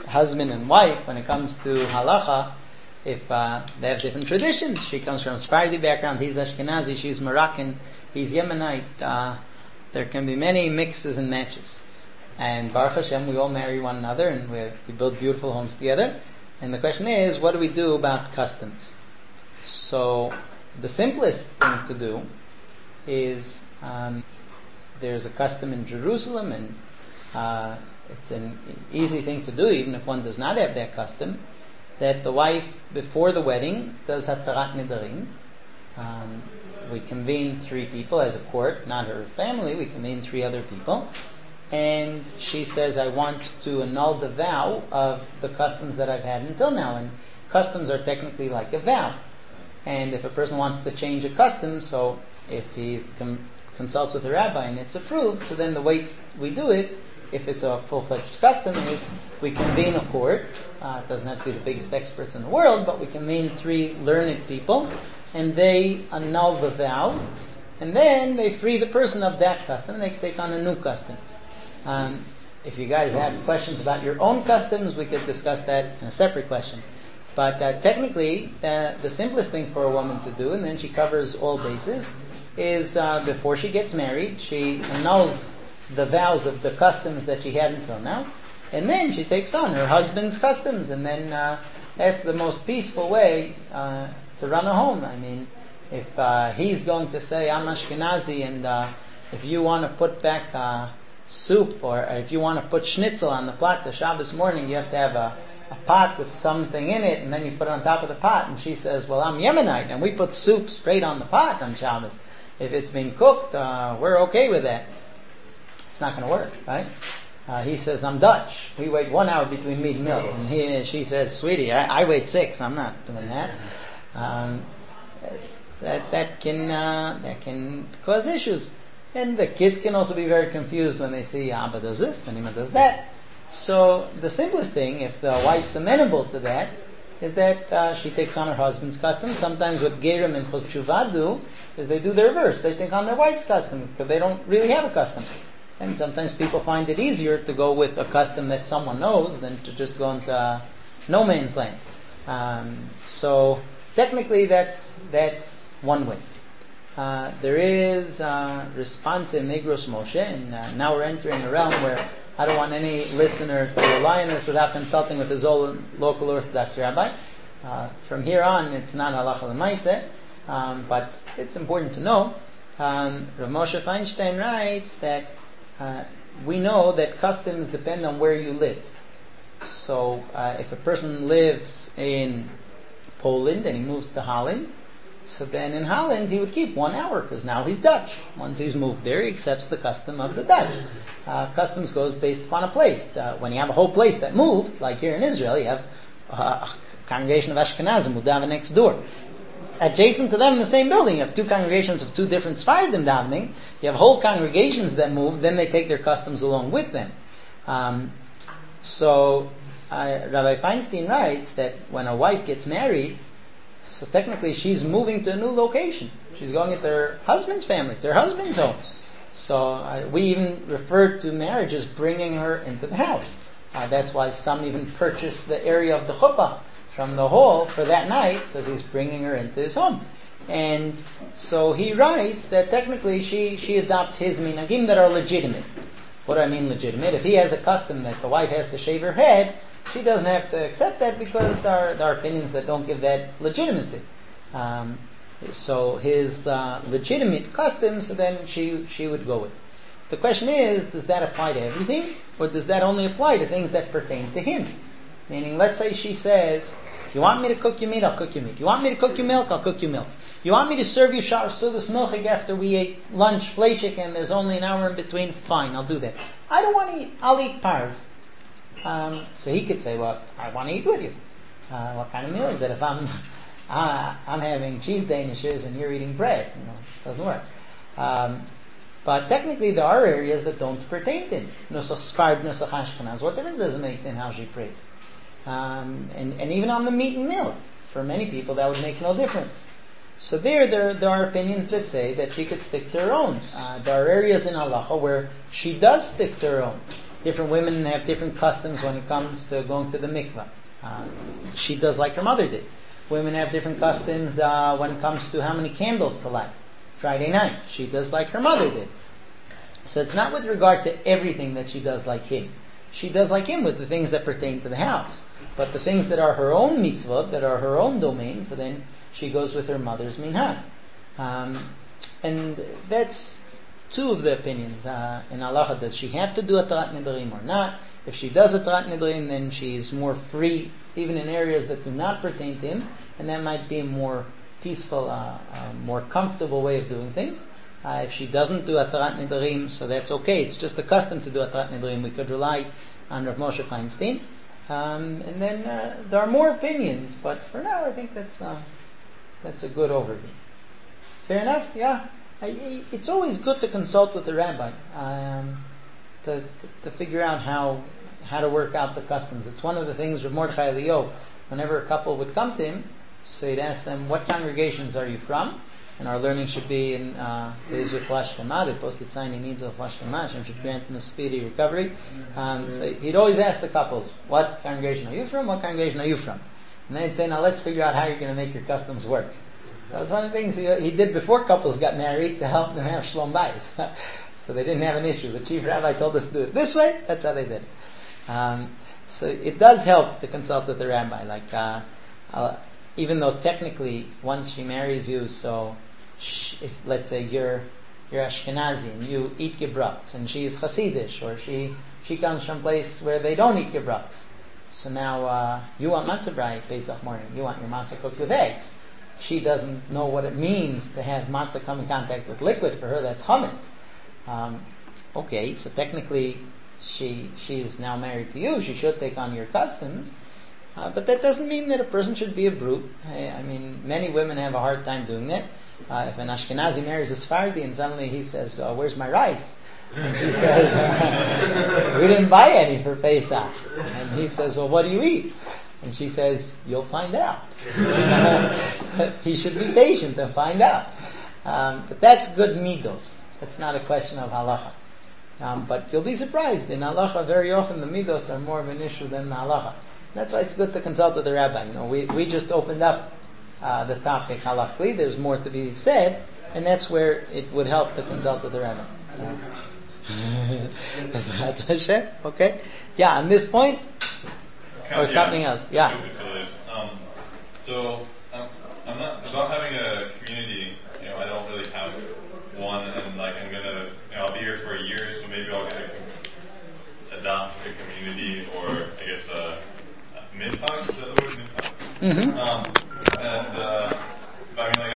husband and wife, when it comes to halacha, if they have different traditions. She comes from a Sephardi background, he's Ashkenazi, she's Moroccan, he's Yemenite. There can be many mixes and matches. And Baruch Hashem, we all marry one another and we build beautiful homes together. And the question is, what do we do about customs? So, the simplest thing to do is, there's a custom in Jerusalem, and it's an easy thing to do, even if one does not have that custom, that the wife, before the wedding, does Hatarat Nidarim. We convene 3 people as a court, not her family, we convene 3 other people, and she says, I want to annul the vow of the customs that I've had until now. And customs are technically like a vow. And if a person wants to change a custom, so if he consults with a rabbi and it's approved, so then the way we do it, if it's a full-fledged custom, is we convene a court. It doesn't have to be the biggest experts in the world, but we convene 3 learned people, and they annul the vow, and then they free the person of that custom, and they take on a new custom. If you guys have questions about your own customs, we could discuss that in a separate question. But technically, the simplest thing for a woman to do, and then she covers all bases, is before she gets married, she annuls the vows of the customs that she had until now, and then she takes on her husband's customs, and then that's the most peaceful way to run a home. I mean, if he's going to say, I'm Ashkenazi, and if you want to put back soup, or if you want to put schnitzel on the plata Shabbos morning, you have to have a pot with something in it, and then you put it on top of the pot, and she says, well, I'm Yemenite, and we put soup straight on the pot on Shabbos. If it's been cooked, we're okay with that. It's not going to work, right? He says, I'm Dutch. We wait 1 hour between meat and milk. And she says, sweetie, I wait 6. I'm not doing that. That can cause issues. And the kids can also be very confused when they see Abba does this and Ima does that. So the simplest thing, if the wife's amenable to that, is that she takes on her husband's custom. Sometimes what Gerim and Choschuva do is they do the reverse. They take on their wife's custom because they don't really have a custom. And sometimes people find it easier to go with a custom that someone knows than to just go into no man's land. So technically that's one way. There is response in Migros Moshe, and now we're entering a realm where I don't want any listener to rely on this without consulting with his own local Orthodox rabbi. From here on, it's not halacha l'maaseh, but it's important to know. Rav Moshe Feinstein writes that we know that customs depend on where you live. So if a person lives in Poland and he moves to Holland, so then in Holland he would keep 1 hour because now he's Dutch. Once he's moved there, he accepts the custom of the Dutch. Customs goes based upon a place. When you have a whole place that moved, like here in Israel, you have a congregation of Ashkenazim who daven next door. Adjacent to them in the same building, you have 2 congregations of 2 different Sephardim davening. You have whole congregations that move, then they take their customs along with them. So Rabbi Feinstein writes that when a wife gets married, so technically she's moving to a new location. She's going into her husband's family, to her husband's home. So we even refer to marriage as bringing her into the house. That's why some even purchase the area of the chuppah from the hall for that night, because he's bringing her into his home. And so he writes that technically she adopts his minhagim that are legitimate. What do I mean legitimate? If he has a custom that the wife has to shave her head, she doesn't have to accept that because there are opinions that don't give that legitimacy. So his legitimate customs, then she would go with. The question is, does that apply to everything? Or does that only apply to things that pertain to him? Meaning, let's say she says, you want me to cook your meat, I'll cook your meat. You want me to cook your milk, I'll cook your milk. You want me to serve you shar sudas milchig after we ate lunch, fleshik, and there's only an hour in between? Fine, I'll do that. I don't want to eat, I'll eat parv. So he could say, well, I want to eat with you. What kind of meal is it? If I'm having cheese danishes and you're eating bread, it doesn't work. But technically there are areas that don't pertain to him. Nusach Sfard, Nusach Ashkenaz. What difference does it make in how she prays? And even on the meat and milk, for many people that would make no difference. So there are opinions that say that she could stick to her own. There are areas in halacha where she does stick to her own. different women have different customs when it comes to going to the mikvah. She does like her mother did. Women have different customs when it comes to how many candles to light Friday night. She does like her mother did. So it's not with regard to everything that she does like him. She does like him with the things that pertain to the house. But the things that are her own mitzvot, that are her own domain, so then she goes with her mother's minhag. And that's two of the opinions in halacha. Does she have to do a Tarat Nidarim or not? If she does a Tarat Nidarim, then she's more free, even in areas that do not pertain to him, and that might be a more peaceful, more comfortable way of doing things. If she doesn't do a Tarat Nidarim, so that's okay. It's just a custom to do a Tarat Nidarim. We could rely on Rav Moshe Feinstein. And then there are more opinions, but for now I think that's a good overview. Fair enough? Yeah. It's always good to consult with the rabbi to figure out how to work out the customs. It's one of the things Rav Mordechai Eliyahu, whenever a couple would come to him, so he'd ask them, what congregations are you from? And our learning should be in today's Reflash Shema, the posted sign he needs of Reflash Shema, Hashem should grant him a speedy recovery. So he'd always ask the couples, what congregation are you from? What congregation are you from? And then he'd say, now let's figure out how you're going to make your customs work. That was one of the things he did before couples got married to help them have shlom bayis. So they didn't have an issue. The chief rabbi told us to do it this way, that's how they did it. So it does help to consult with the rabbi. Like, even though technically, once she marries you, so if let's say you're Ashkenazi and you eat gebrats, and she is Hasidish, or she comes from a place where they don't eat gebrats. So now you want matzah brei Pesach morning. You want your matzah cooked with eggs. She doesn't know what it means to have matzah come in contact with liquid. For her, that's chametz. Okay, so technically, she's now married to you. She should take on your customs. But that doesn't mean that a person should be a brute. I mean, many women have a hard time doing that. If an Ashkenazi marries a Sephardi and suddenly he says, where's my rice? And she says, we didn't buy any for Pesach. And he says, well, what do you eat? And she says, you'll find out. He should be patient and find out. But that's good midos. That's not a question of halacha. But you'll be surprised. In halacha, very often the midos are more of an issue than the halacha. That's why it's good to consult with the rabbi. You know, we just opened up the topic halachically. There's more to be said, and that's where it would help to consult with the rabbi. Okay? Yeah, on this point, or something else. Yeah. So I'm not about having a community. You know, I don't really have one, and like I'm gonna, I'll be here for a year, so maybe I'll adopt a community, or I guess minhag. Is that the word minhag?